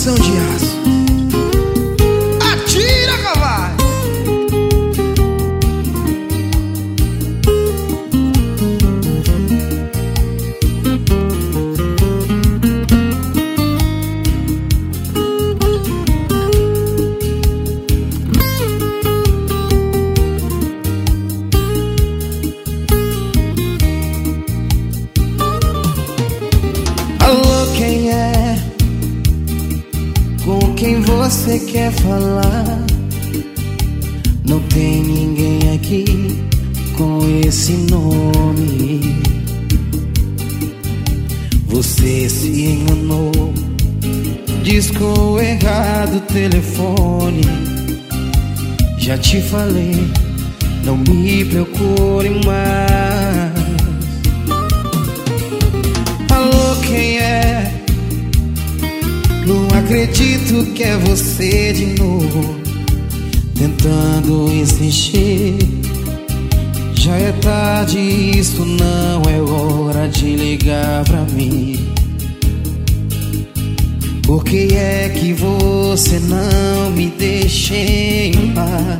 Coração de aço. Atira, cavalo. Alô, quem é? Com quem você quer falar? Não tem ninguém aqui com esse nome. Você se enganou, discou errado o telefone. Já te falei, não me procure mais. Alô, quem é? Não acredito que é você de novo, tentando insistir. Já é tarde, isso não é hora de ligar pra mim. Por que é que você não me deixa em paz?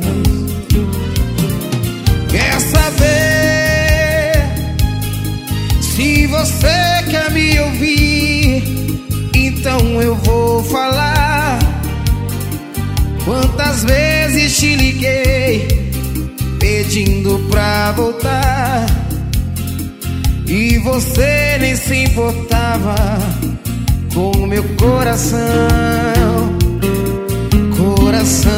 Quer saber se você quer me ouvir? Então eu vou falar. Quantas vezes te liguei pedindo pra voltar e você nem se importava com o meu coração. Coração,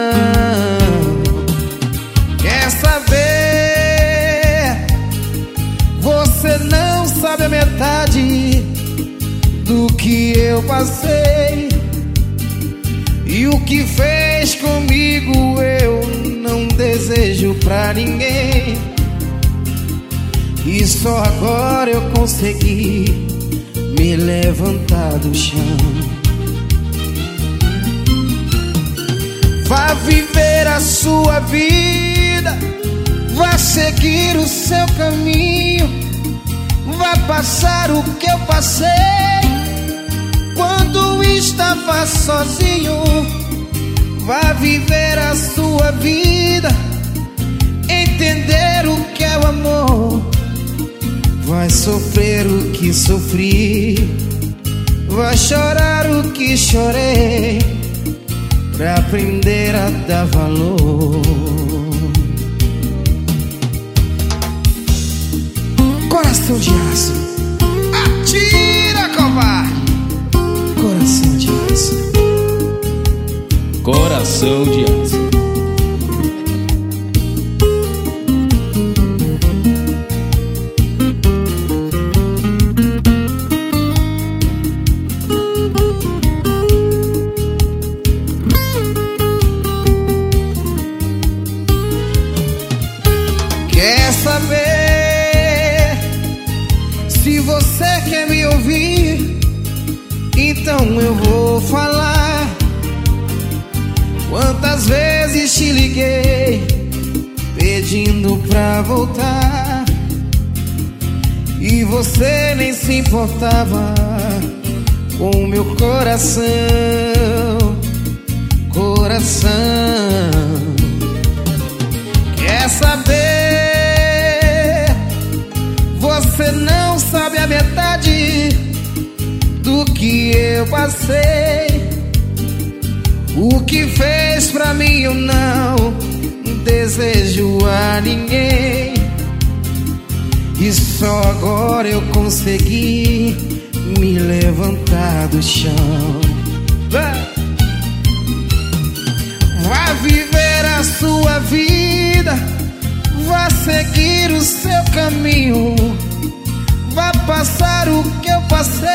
quer saber? Você não sabe a metade do que eu passei, e o que fez comigo eu não desejo pra ninguém. E só agora eu consegui me levantar do chão. Vá viver a sua vida, vá seguir o seu caminho, vá passar o que eu passei quando estava sozinho. Vá viver a sua vida, entender o que é o amor. Vai sofrer o que sofri, vai chorar o que chorei, pra aprender a dar valor. Coração de aço. Atira, covarde. Coração de aço. Coração de aço. Quer saber se você quer me ouvir? Então eu vou falar. Quantas vezes te liguei pedindo pra voltar e você nem se importava com o meu coração. Coração, quer saber? Você não sabe a metade do que eu passei. O que fez pra mim eu não desejo a ninguém. E só agora eu consegui me levantar do chão. Vá viver a sua vida, vá seguir o seu caminho, vá passar o que eu passei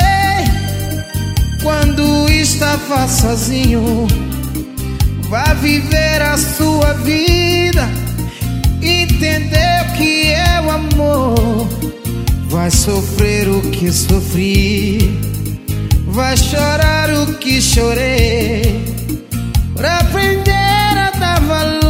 quando estava sozinho. Vá viver a sua vida, entender o que é o amor. Vai sofrer o que sofri, vai chorar o que chorei, pra aprender a dar valor.